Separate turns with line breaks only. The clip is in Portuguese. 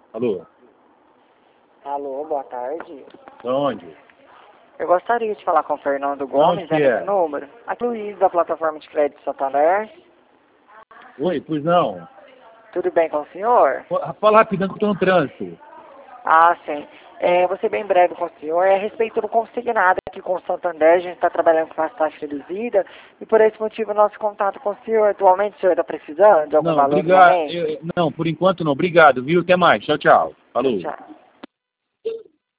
Alô?
Alô, boa tarde.
De onde?
Eu gostaria de falar com o Fernando Gomes,
que é?
nesse número. Aqui é o Luiz, da plataforma de crédito Santander.
Oi, pois não.
Tudo bem com o senhor?
Fala rapidão que eu tô no trânsito.
Ah, sim. Vou ser bem breve com o senhor. É a respeito do consignado aqui com o Santander. A gente está trabalhando com a taxa reduzida. E por esse motivo, nosso contato com o senhor. Atualmente, o senhor está precisando de algum
Não,
valor no
obrigado.
momento?
Não, por enquanto não. Obrigado, viu? Até mais. Tchau, tchau.
Tchau,
Falou.
tchau.